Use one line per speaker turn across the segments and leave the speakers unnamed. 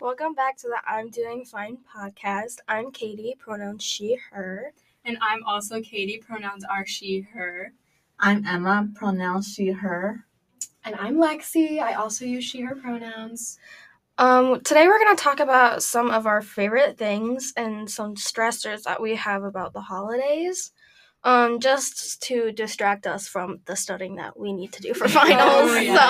Welcome back to the I'm Doing Fine podcast. I'm Katie, pronouns she, her.
And I'm also Katie, pronouns are she, her.
I'm Emma, pronouns she, her.
And I'm Lexi, I also use she, her pronouns.
Today we're going to talk about some of our favorite things and some stressors that we have about the holidays. Just to distract us from the studying that we need to do for finals.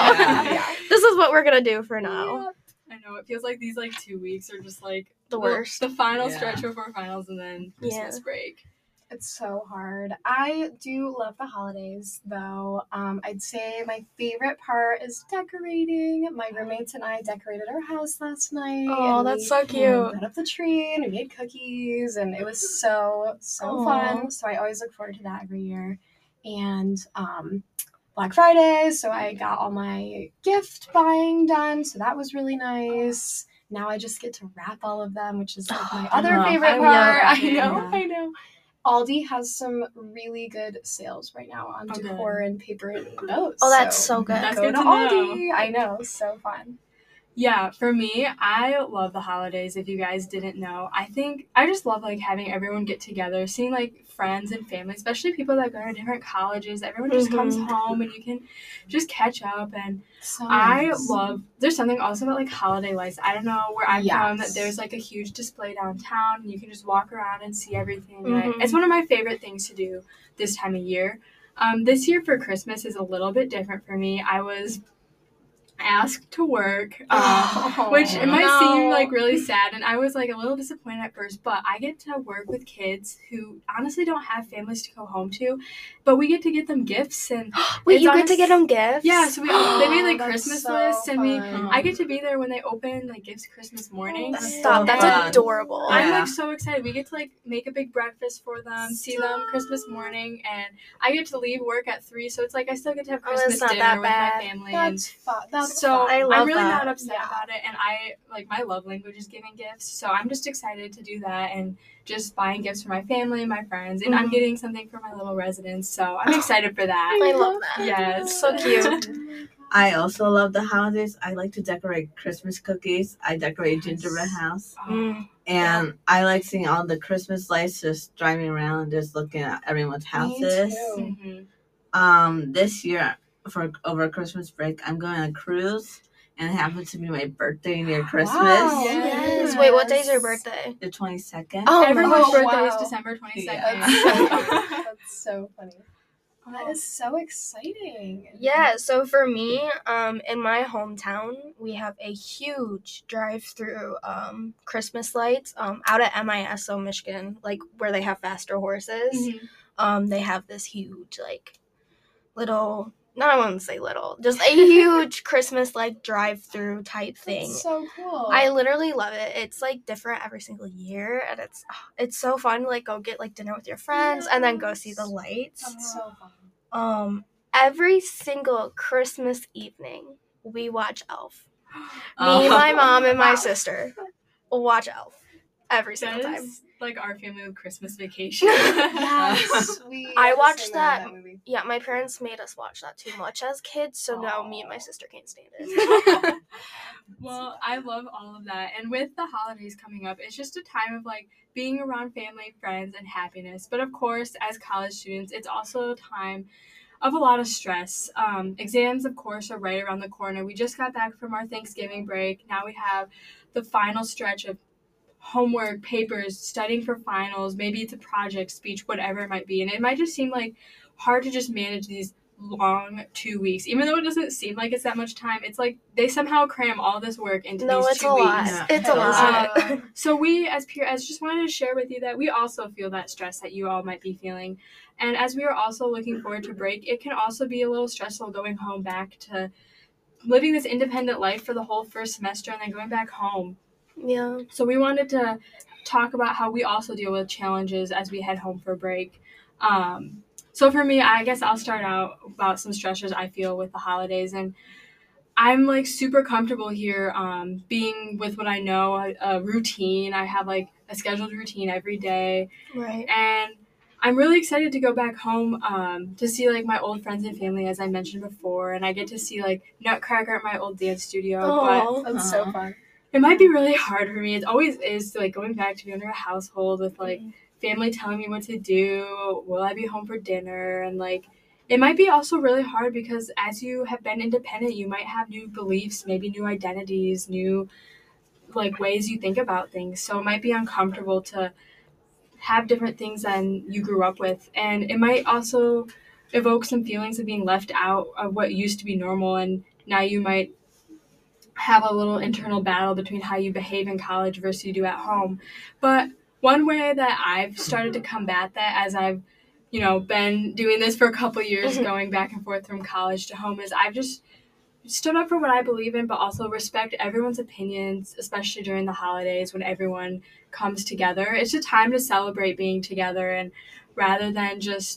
This is what we're going to do for now.
I know, it feels like these 2 weeks are just
the worst.
The final stretch before finals and then Christmas break.
It's so hard. I do love the holidays, though. I'd say my favorite part is decorating. My roommates and I decorated our house last night.
Oh, that's so cute.
Put up the tree and we made cookies, and it was so fun. So I always look forward to that every year. And Black Friday, so I got all my gift buying done, so that was really nice. Now I just get to wrap all of them, which is my other favorite part. I know. Aldi has some really good sales right now on decor and paper and windows.
Oh, that's so good.
That's
Go
good
to
to
Aldi.
know.
I know, so fun.
Yeah, for me, I love the holidays, if you guys didn't know. I just love, having everyone get together, seeing, friends and family, especially people that go to different colleges. Everyone just comes home and you can just catch up, and
So nice.
there's something also about, holiday lights. I don't know where I'm from, that there's, a huge display downtown, and you can just walk around and see everything. And it's one of my favorite things to do this time of year. This year for Christmas is a little bit different for me. I was asked to work, which it might seem really sad, and I was a little disappointed at first, but I get to work with kids who honestly don't have families to go home to, but we get to get them gifts. And
wait, you get to get them gifts?
Yeah, so they made Christmas
so
lists, and
fun.
I get to be there when they open gifts Christmas morning.
Stop, that's
fun.
adorable.
I'm so excited. We get to make a big breakfast for them, see them Christmas morning, and I get to leave work at 3, so it's I still get to have Christmas
not
dinner
that
with
bad.
my family.
That's fun.
So
I love
I'm really
that.
not upset about it, and I my love language is giving gifts, so I'm just excited to do that and just buying gifts for my family and my friends, and I'm getting something for my little residents, so I'm excited for that.
I love that.
Yes,
so cute.
I also love the holidays. I like to decorate Christmas cookies. I decorate gingerbread house. And I like seeing all the Christmas lights, just driving around and just looking at everyone's houses.
Me
Mm-hmm.
This year, over Christmas break, I'm going on a cruise, and it happens to be my birthday near Christmas.
Wow.
Yes. Wait, what day's your birthday?
The 22nd.
Oh,
Everyone's
Oh,
birthday is
wow.
December 22nd.
That's so funny. That is so exciting.
Yeah, so for me, in my hometown, we have a huge drive-through Christmas lights out at MISO, Michigan, where they have faster horses. They have this huge, little, no, I wouldn't say little, just a huge Christmas, drive-through type thing.
That's so cool.
I literally love it. It's different every single year, and it's so fun to go get dinner with your friends and then go see the lights.
That's so fun.
Every single Christmas evening we watch Elf. Me, my mom, and my sister watch Elf every single
That
time.
is our family with Christmas vacation.
Yes,
I watched that. Yeah, my parents made us watch that too much as kids, so now me and my sister can't stand it.
Well, I love all of that. And with the holidays coming up, it's just a time of being around family, friends, and happiness. But of course, as college students, it's also a time of a lot of stress. Exams, of course, are right around the corner. We just got back from our Thanksgiving break. Now we have the final stretch of homework, papers, studying for finals. Maybe it's a project, speech, whatever it might be. And it might just seem hard to just manage these long 2 weeks, even though it doesn't seem like it's that much time. It's they somehow cram all this work into these 2 weeks.
Lot. It's a lot.
So we as peers just wanted to share with you that we also feel that stress that you all might be feeling, and as we are also looking forward to break, it can also be a little stressful going home back to living this independent life for the whole first semester and then going back home.
Yeah.
So we wanted to talk about how we also deal with challenges as we head home for break. So for me, I guess I'll start out about some stressors I feel with the holidays. And I'm super comfortable here being with what I know, a routine. I have a scheduled routine every day.
Right.
And I'm really excited to go back home to see my old friends and family, as I mentioned before. And I get to see Nutcracker at my old dance studio.
Oh,
That's so fun.
it might be really hard for me. It always is, like, going back to be under a household with, like, family telling me what to do. Will I be home for dinner? And, like, it might be also really hard because as you have been independent, you might have new beliefs, maybe new identities, new, like, ways you think about things. So it might be uncomfortable to have different things than you grew up with. And it might also evoke some feelings of being left out of what used to be normal. And now you might have a little internal battle between how you behave in college versus you do at home. But one way that I've started to combat that as I've, been doing this for a couple years, going back and forth from college to home, is I've just stood up for what I believe in, but also respect everyone's opinions, especially during the holidays when everyone comes together. It's a time to celebrate being together, and rather than just,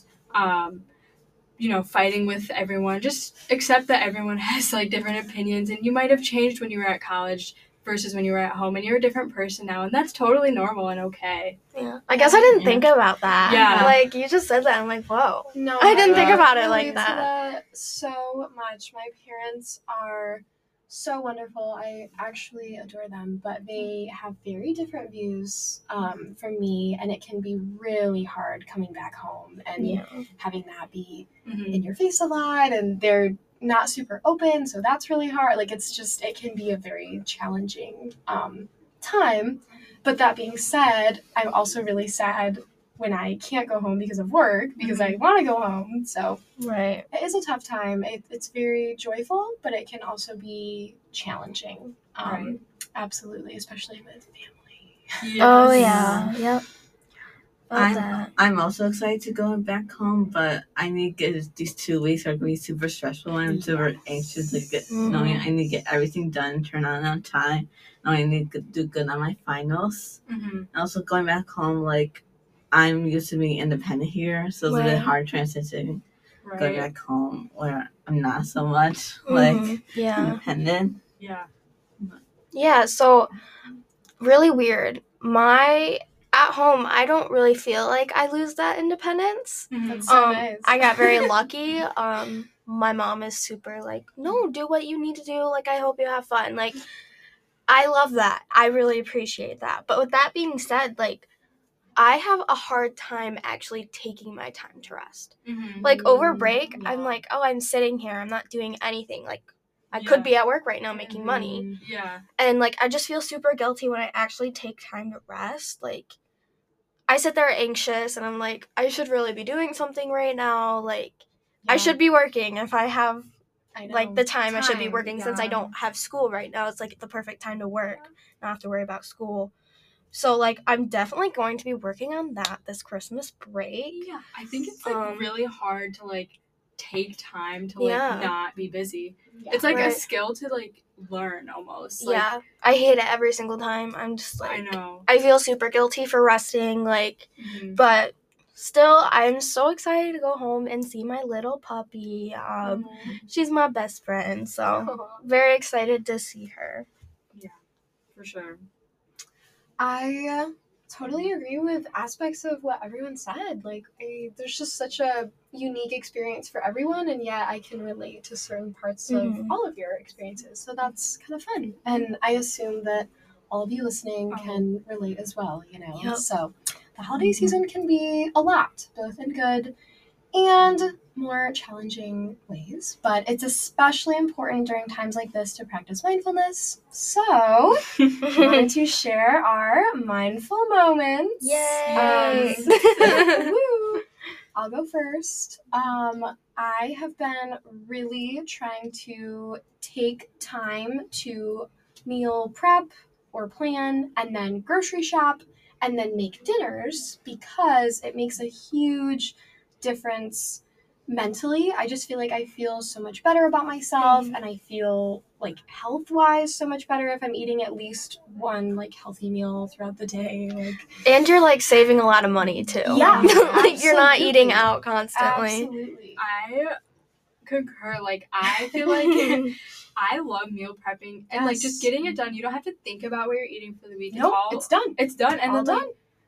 fighting with everyone, just accept that everyone has, like, different opinions, and you might have changed when you were at college versus when you were at home, and you're a different person now, and that's totally normal and okay.
Yeah. I guess I didn't think about that.
Yeah.
Like, you just said that, I'm like, whoa.
No,
I didn't think about it
relate
like
to
that.
so much. My parents are so wonderful. I actually adore them, but they have very different views from me, and it can be really hard coming back home and having that be in your face a lot, and they're not super open, so that's really hard. Like, it can be a very challenging time. But that being said, I'm also really sad when I can't go home because of work, because I want to go home. So
Right.
it is a tough time. It's very joyful, but it can also be challenging.
Right.
Absolutely, especially with family.
Yes.
Oh, yeah. Yep. Love that.
I'm also excited to go back home, but I need to get these 2 weeks are going to be super stressful, and I'm super anxious to get knowing I need to get everything done, turn on time, knowing I need to do good on my finals. And also going back home, like, I'm used to being independent here, so it's a bit hard transitioning going back home where I'm not so much independent.
Yeah, so really weird. At home, I don't really feel like I lose that independence.
That's so nice.
I got very lucky. My mom is super like, no, do what you need to do. Like, I hope you have fun. Like, I love that. I really appreciate that. But with that being said, like, I have a hard time actually taking my time to rest. Like, over break, I'm like, oh, I'm sitting here. I'm not doing anything. Like, I could be at work right now making money.
Yeah.
And, like, I just feel super guilty when I actually take time to rest. Like, I sit there anxious, and I'm like, I should really be doing something right now. Like, I should be working if I have, like, the time I should be working. Since I don't have school right now, it's, like, the perfect time to work, not have to worry about school. So, like, I'm definitely going to be working on that this Christmas break.
Yeah, I think it's, like, really hard to, like, take time to, like, not be busy. Yeah. It's, like, a skill to, like, learn almost. Like,
yeah, I hate it every single time. I'm just, like,
I know.
I feel super guilty for resting, like, but still, I'm so excited to go home and see my little puppy. She's my best friend, so very excited to see her.
Yeah, for sure.
I totally agree with aspects of what everyone said. Like, there's just such a unique experience for everyone, and yet I can relate to certain parts of all of your experiences. So that's kind of fun. And I assume that all of you listening can relate as well, Yep. So the holiday season can be a lot, both in good and more challenging ways, but it's especially important during times like this to practice mindfulness. So we wanted to share our mindful moments.
Yay!
Woo! I'll go first. I have been really trying to take time to meal prep or plan, and then grocery shop, and then make dinners, because it makes a huge difference mentally. I just feel like I feel so much better about myself, and I feel like health-wise so much better if I'm eating at least one, like, healthy meal throughout the day. Like,
and you're, like, saving a lot of money too.
Yeah,
like, you're not eating out constantly.
Absolutely.
I concur. Like, I feel like I love meal prepping and like just getting it done. You don't have to think about what you're eating for the week.
Nope, it's done.
It's done, and
all
then
done.
Like,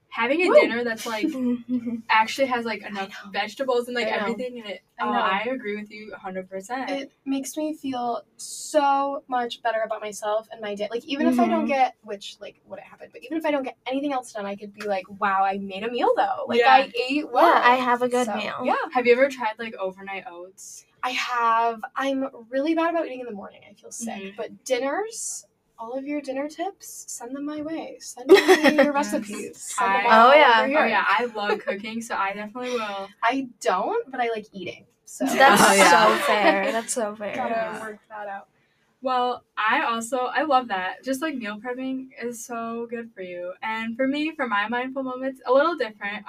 having a dinner that's like actually has like enough vegetables and like everything in it. I agree with you 100%.
It makes me feel so much better about myself and my day. Like even if I don't get, which like wouldn't happen, but even if I don't get anything else done, I could be like, wow, I made a meal though. Like I ate well.
Yeah, I have a good meal.
Yeah.
Have you ever tried like overnight oats?
I have. I'm really bad about eating in the morning. I feel sick. But dinners, all of your dinner tips, send them my way. Send me your recipes.
I love cooking, so I definitely will.
I don't, but I like eating. So
that's so fair. That's so fair.
Gotta work that out.
Well, I love that. Just like meal prepping is so good for you. And for me, for my mindful moments, a little different.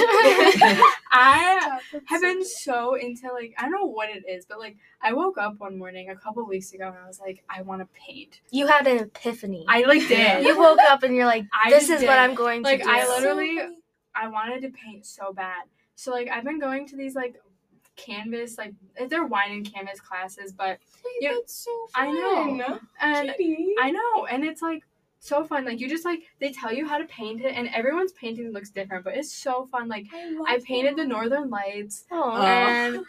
I have been so into like, I don't know what it is, but like I woke up one morning a couple weeks ago and I was like, I want to paint.
You had an epiphany.
I like did.
You woke up and you're like, this is what I'm going to do.
I literally, I wanted to paint so bad. So like I've been going to these like canvas, like they're wine and canvas classes, but
that's so fun.
I know, and
Katie.
I know, and it's like so fun. Like you just like they tell you how to paint it, and everyone's painting looks different, but it's so fun. Like I painted the Northern Lights, and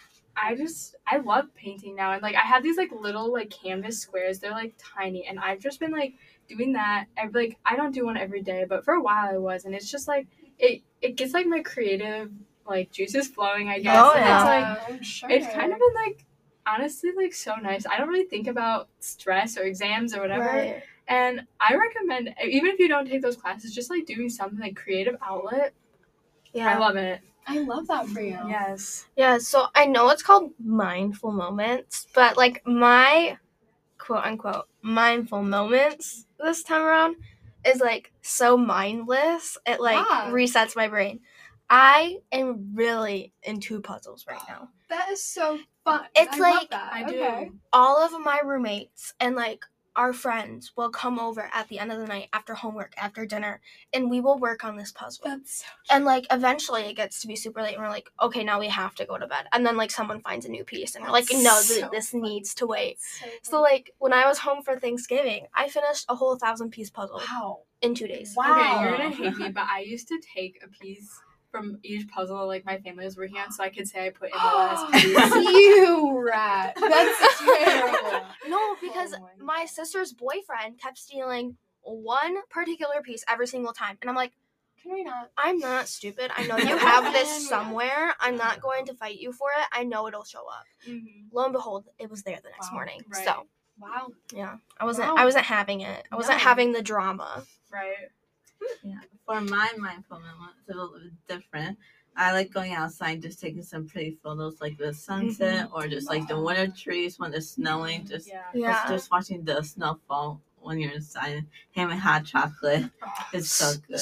I love painting now, and like I have these like little like canvas squares. They're like tiny, and I've just been like doing that. Like I don't do one every day, but for a while I was, and it's just like it gets like my creative like juices flowing, I guess.
Oh,
and
yeah.
it's like
I'm sure.
it's kind of been like honestly like so nice. I don't really think about stress or exams or whatever.
Right.
And I recommend, even if you don't take those classes, just like doing something like creative outlet.
Yeah.
I love it.
I love that for you.
Yes.
Yeah, so I know it's called mindful moments, but like my quote unquote mindful moments this time around is like so mindless. It like resets my brain. I am really into puzzles right now.
That is so fun.
It's
I love
like
that.
I
okay.
do.
All of my roommates and like our friends will come over at the end of the night after homework, after dinner, and we will work on this puzzle.
That's so
and like eventually it gets to be super late and we're like, okay, now we have to go to bed. And then like someone finds a new piece and we're like, no, this needs to wait. So like when I was home for Thanksgiving, I finished a whole 1,000-piece puzzle in 2 days.
Wow.
Okay, you're gonna hate me, but I used to take a piece from each puzzle like my family was working on, so I could say I put in the last piece.
You rat. That's terrible.
No, because my sister's boyfriend kept stealing one particular piece every single time. And I'm like,
can we not?
I'm not stupid. I know you have this somewhere. I'm not going to fight you for it. I know it'll show up.
Mm-hmm.
Lo and behold, it was there the next morning.
Right.
So
wow.
Yeah. I wasn't having it. I wasn't having the drama.
Right.
Yeah. For my mindful moment, it's a little bit different. I like going outside, just taking some pretty photos, like the sunset, or just like the winter trees when it's snowing. Just watching the snowfall when you're inside, having hot chocolate. It's so good.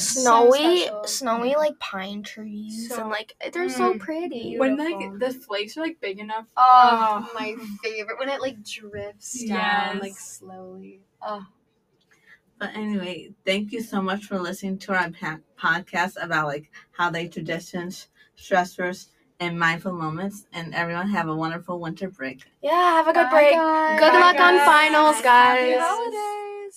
Snowy like pine trees, and like they're so pretty.
When like the flakes are like big enough.
Oh, my favorite. When it like drifts down like slowly. Oh.
But anyway, thank you so much for listening to our podcast about like holiday traditions, stressors, and mindful moments. And everyone have a wonderful winter break.
Yeah, have a good break.
Guys.
Good luck on finals, guys.
Happy holidays.